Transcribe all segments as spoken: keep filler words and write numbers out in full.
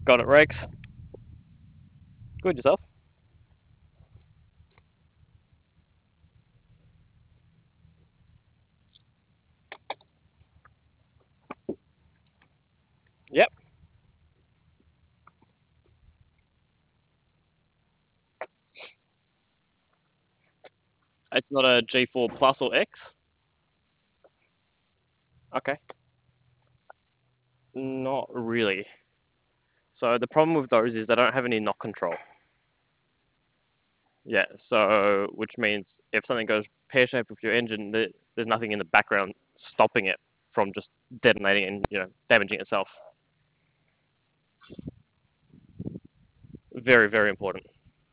Got it, Rex. Good, yourself? Yep. It's not a G four Plus or X? Okay. Not really. So the problem with those is they don't have any knock control. Yeah, so which means if something goes pear-shaped with your engine, there's nothing in the background stopping it from just detonating and, you know, damaging itself. Very, very important.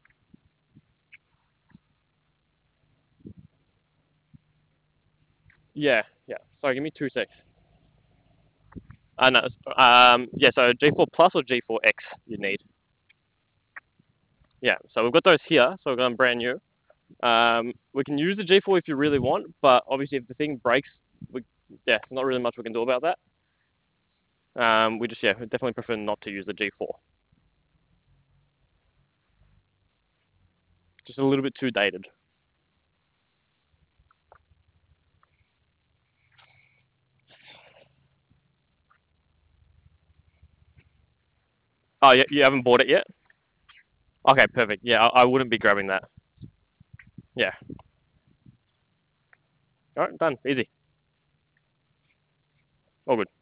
Yeah, yeah. Sorry, give me two secs. Uh, no, um, yeah, so G four Plus or G four X you need. Yeah, so we've got those here, so we've got them brand new. Um, we can use the G four if you really want, but obviously if the thing breaks, we, yeah, not really much we can do about that. Um, we just, yeah, we definitely prefer not to use the G four. Just a little bit too dated. Oh, yeah, you haven't bought it yet? Okay, perfect. Yeah, I, I wouldn't be grabbing that. Yeah. All right, done. Easy. All good.